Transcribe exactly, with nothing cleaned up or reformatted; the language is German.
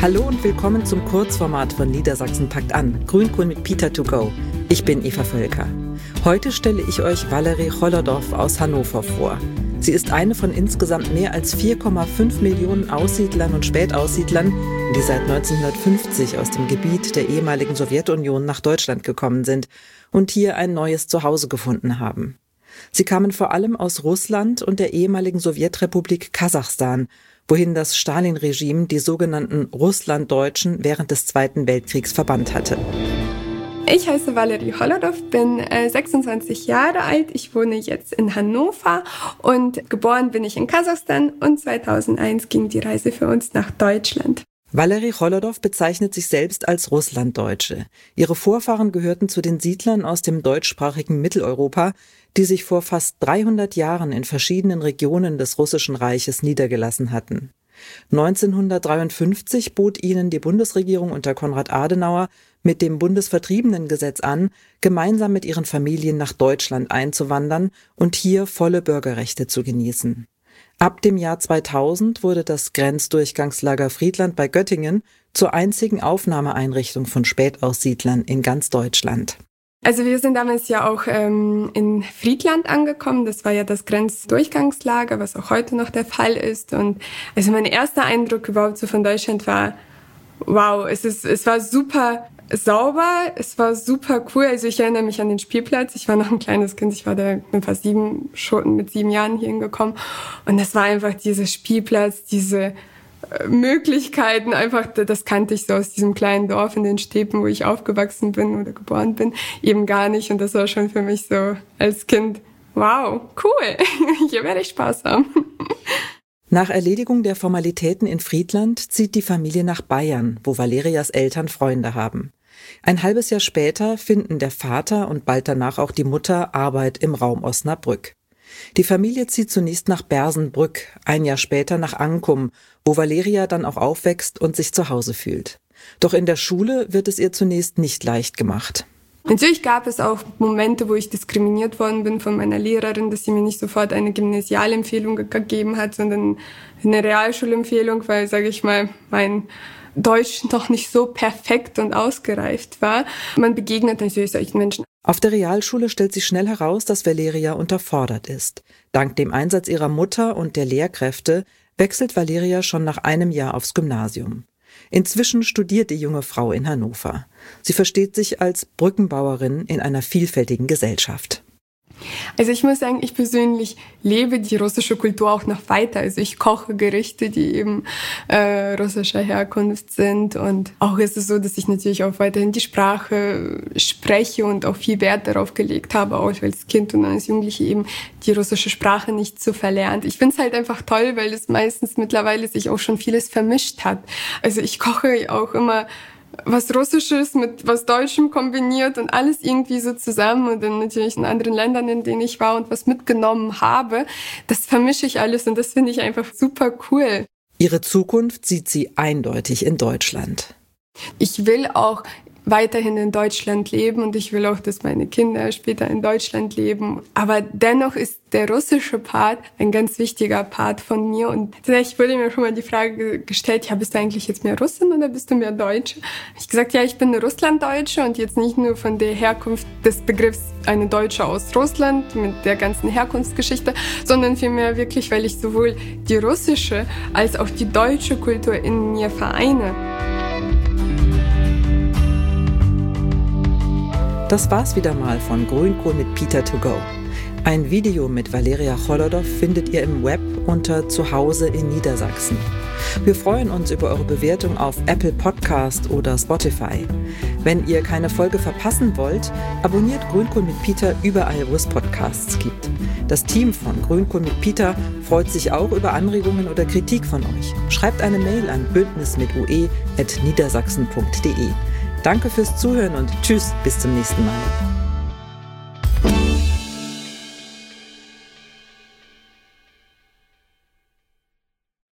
Hallo und willkommen zum Kurzformat von Niedersachsen packt an, Grünkohl mit Peter to go. Ich bin Eva Völker. Heute stelle ich euch Valerie Cholodov aus Hannover vor. Sie ist eine von insgesamt mehr als vier Komma fünf Millionen Aussiedlern und Spätaussiedlern, die seit neunzehnhundertfünfzig aus dem Gebiet der ehemaligen Sowjetunion nach Deutschland gekommen sind und hier ein neues Zuhause gefunden haben. Sie kamen vor allem aus Russland und der ehemaligen Sowjetrepublik Kasachstan, wohin das Stalin-Regime die sogenannten Russlanddeutschen während des Zweiten Weltkriegs verbannt hatte. Ich heiße Valerie Cholodov, bin äh, sechsundzwanzig Jahre alt. Ich wohne jetzt in Hannover und geboren bin ich in Kasachstan und zweitausendeins ging die Reise für uns nach Deutschland. Valerie Cholodov bezeichnet sich selbst als Russlanddeutsche. Ihre Vorfahren gehörten zu den Siedlern aus dem deutschsprachigen Mitteleuropa, die sich vor fast dreihundert Jahren in verschiedenen Regionen des Russischen Reiches niedergelassen hatten. neunzehnhundertdreiundfünfzig bot ihnen die Bundesregierung unter Konrad Adenauer mit dem Bundesvertriebenengesetz an, gemeinsam mit ihren Familien nach Deutschland einzuwandern und hier volle Bürgerrechte zu genießen. Ab dem Jahr zweitausend wurde das Grenzdurchgangslager Friedland bei Göttingen zur einzigen Aufnahmeeinrichtung von Spätaussiedlern in ganz Deutschland. Also wir sind damals ja auch ähm, in Friedland angekommen. Das war ja das Grenzdurchgangslager, was auch heute noch der Fall ist. Und also mein erster Eindruck überhaupt so von Deutschland war, wow, es ist, es war super sauber, es war super cool. Also ich erinnere mich an den Spielplatz. Ich war noch ein kleines Kind, ich war da mit fast sieben, schon mit sieben Jahren hier hingekommen. Und das war einfach dieser Spielplatz, diese Möglichkeiten, einfach, das kannte ich so aus diesem kleinen Dorf in den Städten, wo ich aufgewachsen bin oder geboren bin, eben gar nicht. Und das war schon für mich so als Kind, wow, cool, hier werde ich Spaß haben. Nach Erledigung der Formalitäten in Friedland zieht die Familie nach Bayern, wo Valerias Eltern Freunde haben. Ein halbes Jahr später finden der Vater und bald danach auch die Mutter Arbeit im Raum Osnabrück. Die Familie zieht zunächst nach Bersenbrück, ein Jahr später nach Ankum, wo Valeria dann auch aufwächst und sich zu Hause fühlt. Doch in der Schule wird es ihr zunächst nicht leicht gemacht. Natürlich gab es auch Momente, wo ich diskriminiert worden bin von meiner Lehrerin, dass sie mir nicht sofort eine Gymnasialempfehlung gegeben hat, sondern eine Realschulempfehlung, weil, sage ich mal, mein Deutsch noch nicht so perfekt und ausgereift war. Man begegnet natürlich solchen Menschen. Auf der Realschule stellt sich schnell heraus, dass Valeria unterfordert ist. Dank dem Einsatz ihrer Mutter und der Lehrkräfte wechselt Valeria schon nach einem Jahr aufs Gymnasium. Inzwischen studiert die junge Frau in Hannover. Sie versteht sich als Brückenbauerin in einer vielfältigen Gesellschaft. Also ich muss sagen, ich persönlich lebe die russische Kultur auch noch weiter. Also ich koche Gerichte, die eben äh, russischer Herkunft sind. Und auch ist es so, dass ich natürlich auch weiterhin die Sprache spreche und auch viel Wert darauf gelegt habe, auch als Kind und als Jugendliche eben die russische Sprache nicht zu verlernen. Ich finde es halt einfach toll, weil es meistens mittlerweile sich auch schon vieles vermischt hat. Also ich koche auch immer was Russisches mit was Deutschem kombiniert und alles irgendwie so zusammen und dann natürlich in anderen Ländern, in denen ich war und was mitgenommen habe, das vermische ich alles und das finde ich einfach super cool. Ihre Zukunft sieht sie eindeutig in Deutschland. Ich will auch weiterhin in Deutschland leben und ich will auch, dass meine Kinder später in Deutschland leben. Aber dennoch ist der russische Part ein ganz wichtiger Part von mir. Und ich wurde mir schon mal die Frage gestellt, ja, bist du eigentlich jetzt mehr Russin oder bist du mehr Deutsche? Ich gesagt, ja, ich bin eine Russlanddeutsche und jetzt nicht nur von der Herkunft des Begriffs eine Deutsche aus Russland mit der ganzen Herkunftsgeschichte, sondern vielmehr wirklich, weil ich sowohl die russische als auch die deutsche Kultur in mir vereine. Das war's wieder mal von Grünkohl mit Peter to go. Ein Video mit Valeria Cholodov findet ihr im Web unter Zuhause in Niedersachsen. Wir freuen uns über eure Bewertung auf Apple Podcast oder Spotify. Wenn ihr keine Folge verpassen wollt, abonniert Grünkohl mit Peter überall, wo es Podcasts gibt. Das Team von Grünkohl mit Peter freut sich auch über Anregungen oder Kritik von euch. Schreibt eine Mail an bündnis mit ue at niedersachsen punkt de. Danke fürs Zuhören und tschüss, bis zum nächsten Mal.